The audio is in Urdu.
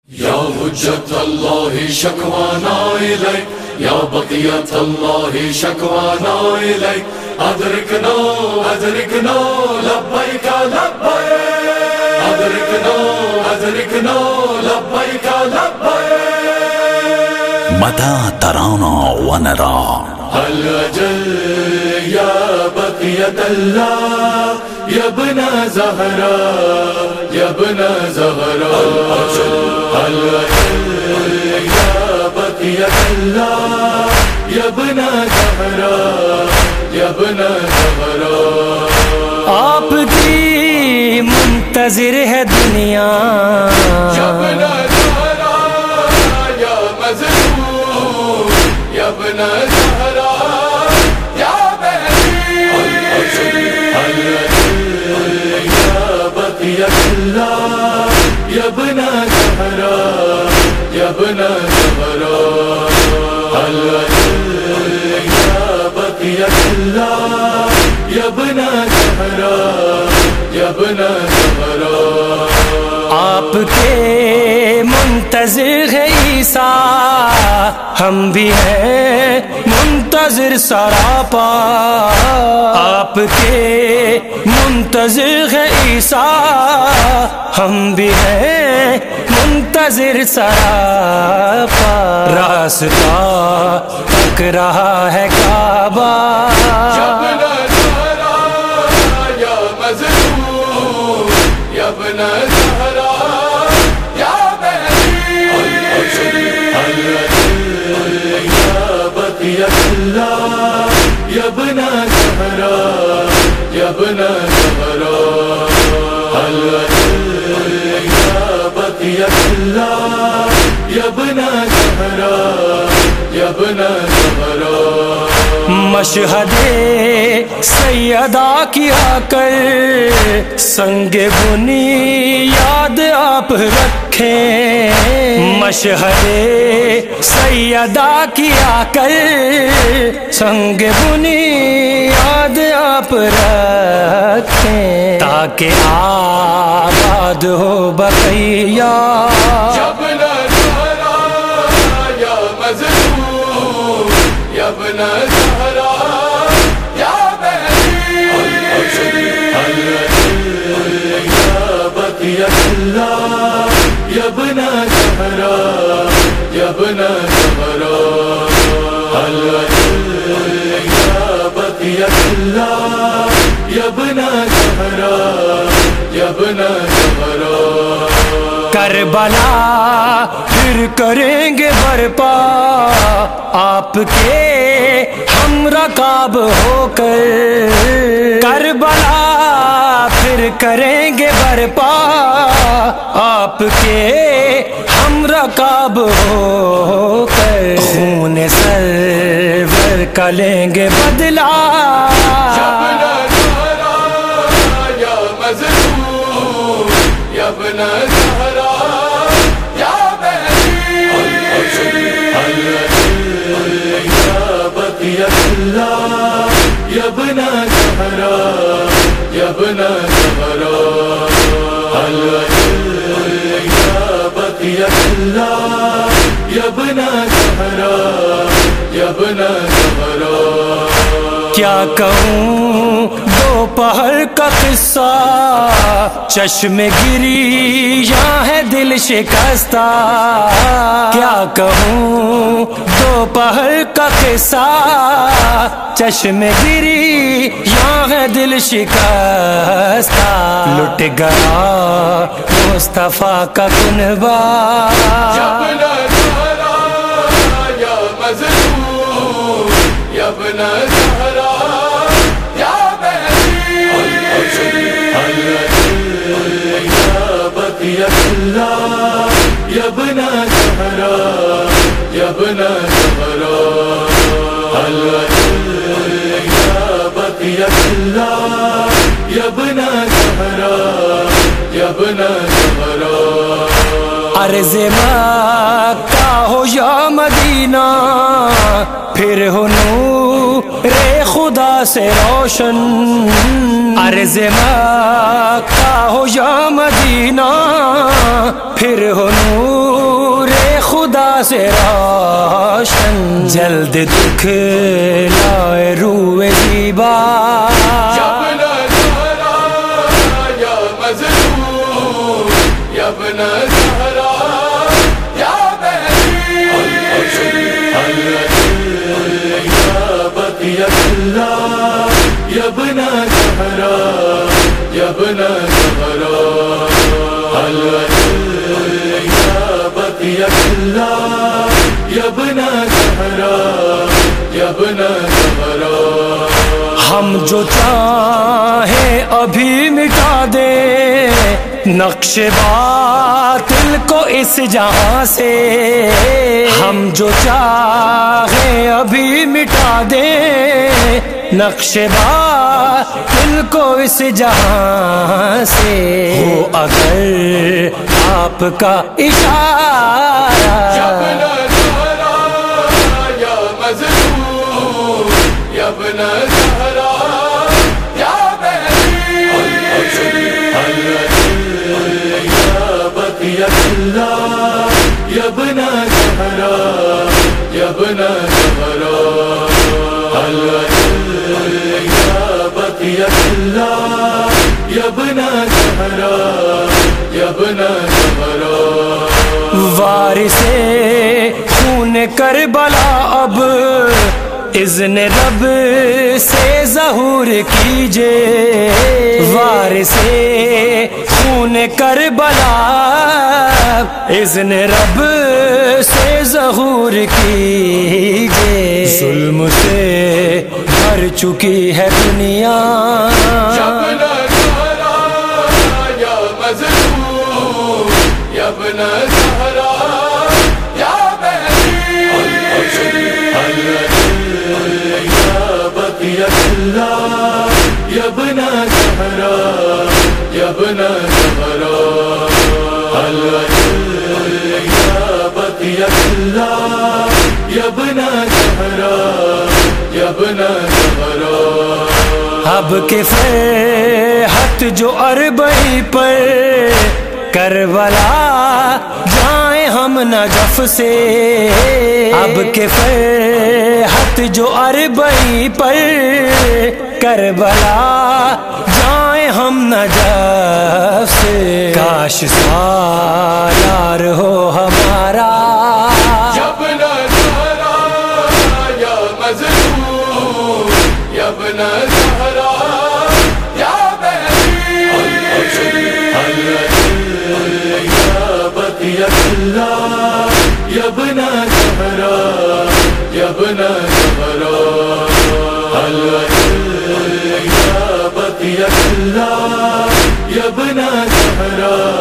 يا حجة الله شكوانا إليك، يا بقية الله شكوانا إليك، أدركنا أدركنا لبيك لبيك، أدركنا أدركنا لبيك لبيك، متى ترانا ونرى هل أجل يا بقية الله يا ابن زهراء يا ابن زهراء، هل أجل يا بقية الله يا ابن زهراء يا ابن زهراء، آپ کی منتظر ہے دنیا، يا ابن زهراء يا مظلوم يا ابن زهراء يا بهي، هل يا بقية الله يا ابن زهراء يا ابن زهراء، هل يا بقية الله يا ابن زهراء يا ابن زهراء، آپ کے منتظر ہے عیسیٰ، ہم بھی ہیں منتظر سراپا، آپ کے منتظر ہے عیسیٰ، ہم بھی ہیں منتظر سراپا، راستہ تک رہا ہے کعبہ، يا ابن زهراء يا مظلوم يا ابن زهراء يا بهي، هل يا بقية الله يا ابن زهراء يا ابن زهراء، هل يا بقية الله يا ابن زهراء يا ابن زهراء، مشہد سیدہ کی آ کر سنگ بنیاد آپ رکھیں، مشہد سیدہ کی آ کر سنگ بنیاد آپ رکھیں، تاکہ آباد ہو بقیہ، يا ابن زهراء يا مظلوم يا ابن زهراء يا بهي، هل يا بقية الله يا ابن زهراء يا ابن زهراء، هل يا بقية الله يا ابن زهراء يا ابن زهراء، کربلا پھر کریں گے برپا آپ کے ہم رکاب ہو کر، کربلا پھر کریں گے برپا آپ کے ہم رکاب ہو کر، خون سرور کا لیں گے بدلہ، يا ابن زهراء يا مظلوم يا ابن زهراء يا بهي، هل يا بقية الله يا ابن زهراء يا ابن زهراء، هل يا بقية الله يا ابن زهراء يا ابن زهراء، کیا کہوں دوپہر کا قصہ، چشم گری یہاں ہے دل شکستہ، کیا کہوں دوپہر کا قصہ، چشم گری یہاں ہے دل شکستہ، لٹ گیا مصطفیٰ کا کنبہ، يا ابن زهراء يا مظلوم يا ابن زهراء يا بهي، هل يا بقية الله يا ابن زهراء يا ابن زهراء، هل يا بقية الله يا ابن زهراء يا ابن زهراء، عرض مکہ ہو یا مدینہ، پھر ہو نور خدا خدا سے روشن، عرض مکہ ہو یا مدینہ، پھر ہو نور خدا سے روشن، جلد دکھ لائے روئے زیبا، یا ابن زہرا یا مظلوم، یا ابن زہرا یا مہدی، یا بقیۃ اللہ، یا ابن زہرا یا ابن زہرا، یا بقیۃ اللہ، یا ابن زہرا یا ابن زہرا۔ ہم جو چاہیں ابھی مٹا دیں نقش باطل کو اس جہاں سے، ہم جو چاہیں ابھی مٹا دیں نقش باطل کو اس جہاں سے، ہو اگر آپ کا اشارہ، یا ابن زہرا یا مظلوم، یا ابن زہرا یا مہدی، یا بقیۃ اللہ، یا ابن زہرا یا ابن زہرا، یا بقیۃ اللہ، یا ابن زہرا یا ابن زہرا۔ وارث خون کربلا اب اذن رب سے ظہور کیجئے، وارث خون کربلا اذن رب سے ظہور کیجئے، ظلم سے بھر چکی ہے دنیا، یا ابن زہرا یا مظلوم، یا ابن زہرا یا مہدی، یا بقیۃ اللہ، یا ابن زہرا یا ابن زہرا، یا بقیۃ اللہ، یا ابن زہرا یا ابن زہرا۔ اب کے فرحت جو اربعی پر کربلا جائیں ہم نجف سے، اب کے فرحت جو اربعی پر کربلا جائیں ہم نجف سے، کاش سالار ہو ہمارا، یا ابن زہرا یا مظلوم، یا ابن زہرا یا مہدی، یا بقیۃ اللہ، یا ابن زہرا یا ابن زہرا، یا بقیۃ اللہ، یا ابن زہرا